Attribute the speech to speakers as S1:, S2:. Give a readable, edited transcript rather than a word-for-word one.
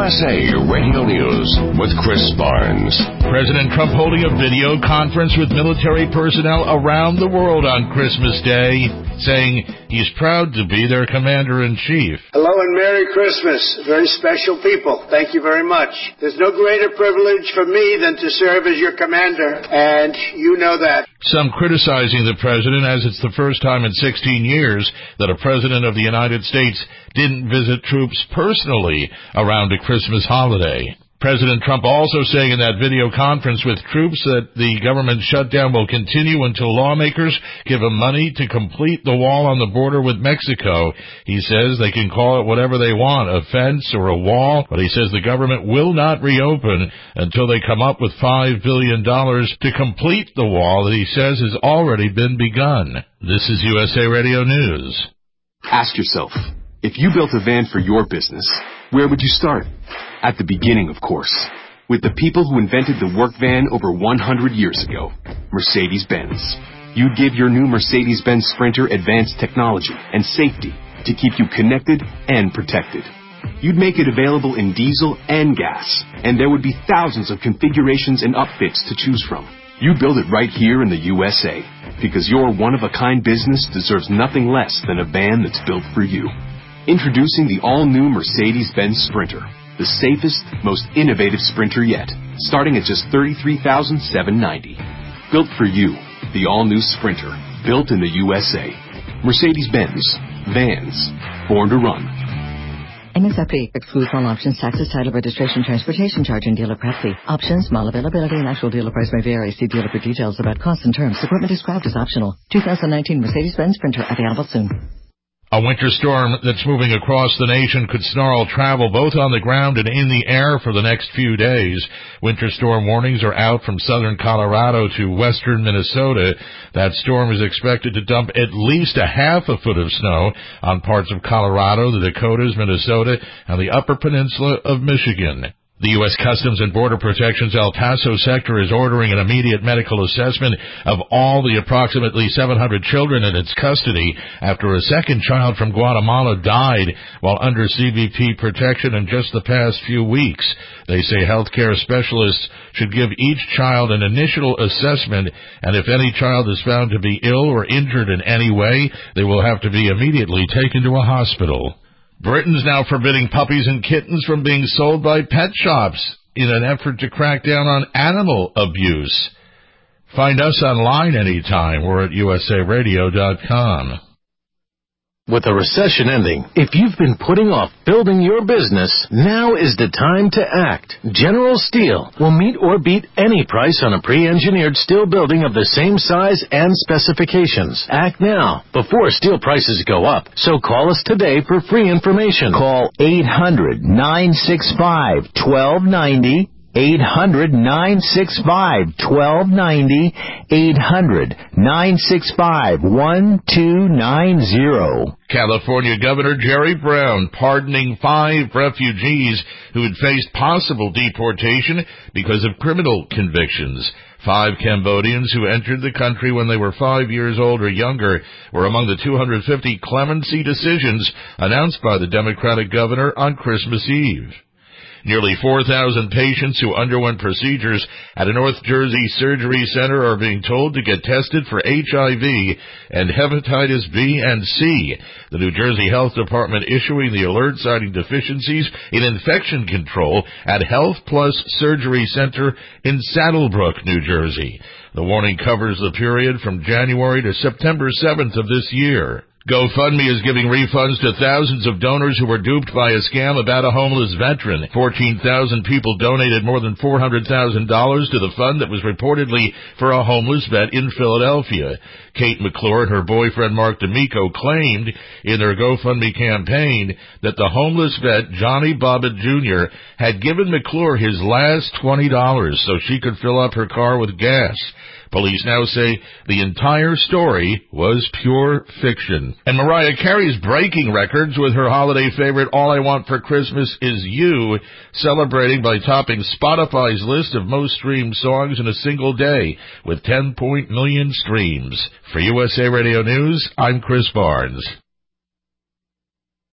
S1: USA Radio News with Chris Barnes.
S2: President Trump holding a video conference with military personnel around the world on Christmas Day, saying he's proud to be their commander-in-chief.
S3: Hello and Merry Christmas, very special people. Thank you very much. There's no greater privilege for me than to serve as your commander, and you know that.
S2: Some criticizing the president as it's the first time in 16 years that a president of the United States didn't visit troops personally around a Christmas holiday. President Trump also saying in that video conference with troops that the government shutdown will continue until lawmakers give him money to complete the wall on the border with Mexico. He says they can call it whatever they want, a fence or a wall, but he says the government will not reopen until they come up with $5 billion to complete the wall that he says has already been begun. This is USA Radio News.
S4: Ask yourself, if you built a van for your business, where would you start? At the beginning, of course, with the people who invented the work van over 100 years ago, Mercedes-Benz. You'd give your new Mercedes-Benz Sprinter advanced technology and safety to keep you connected and protected. You'd make it available in diesel and gas, and there would be thousands of configurations and upfits to choose from. You build it right here in the USA, because your one-of-a-kind business deserves nothing less than a van that's built for you. Introducing the all-new Mercedes-Benz Sprinter, the safest, most innovative Sprinter yet, starting at just $33,790. Built for you, the all-new Sprinter, built in the USA. Mercedes-Benz, vans, born to run.
S5: MSRP excludes all options, taxes, title, registration, transportation charge, and dealer prep fee. Options, model availability, and actual dealer price may vary. See dealer for details about costs and terms. Equipment described as optional. 2019 Mercedes-Benz Sprinter available soon.
S2: A winter storm that's moving across the nation could snarl travel both on the ground and in the air for the next few days. Winter storm warnings are out from southern Colorado to western Minnesota. That storm is expected to dump at least a half a foot of snow on parts of Colorado, the Dakotas, Minnesota, and the upper peninsula of Michigan. The U.S. Customs and Border Protection's El Paso sector is ordering an immediate medical assessment of all the approximately 700 children in its custody after a second child from Guatemala died while under CBP protection in just the past few weeks. They say healthcare specialists should give each child an initial assessment, and if any child is found to be ill or injured in any way, they will have to be immediately taken to a hospital. Britain's now forbidding puppies and kittens from being sold by pet shops in an effort to crack down on animal abuse. Find us online anytime. We're at usaradio.com.
S6: With the recession ending, if you've been putting off building your business, now is the time to act. General Steel will meet or beat any price on a pre-engineered steel building of the same size and specifications. Act now, before steel prices go up. So call us today for free information.
S7: Call 800-965-1290. 800-965-1290, 800-965-1290.
S2: California Governor Jerry Brown pardoning 5 refugees who had faced possible deportation because of criminal convictions. 5 Cambodians who entered the country when they were 5 years old or younger were among the 250 clemency decisions announced by the Democratic governor on Christmas Eve. Nearly 4,000 patients who underwent procedures at a North Jersey surgery center are being told to get tested for HIV and hepatitis B and C. The New Jersey Health Department issuing the alert citing deficiencies in infection control at Health Plus Surgery Center in Saddlebrook, New Jersey. The warning covers the period from January to September 7th of this year. GoFundMe is giving refunds to thousands of donors who were duped by a scam about a homeless veteran. 14,000 people donated more than $400,000 to the fund that was reportedly for a homeless vet in Philadelphia. Kate McClure and her boyfriend Mark D'Amico claimed in their GoFundMe campaign that the homeless vet Johnny Bobbitt Jr. had given McClure his last $20 so she could fill up her car with gas. Police now say the entire story was pure fiction. And Mariah Carey's breaking records with her holiday favorite All I Want for Christmas Is You, celebrating by topping Spotify's list of most streamed songs in a single day with 10 million streams. For USA Radio News, I'm Chris Barnes.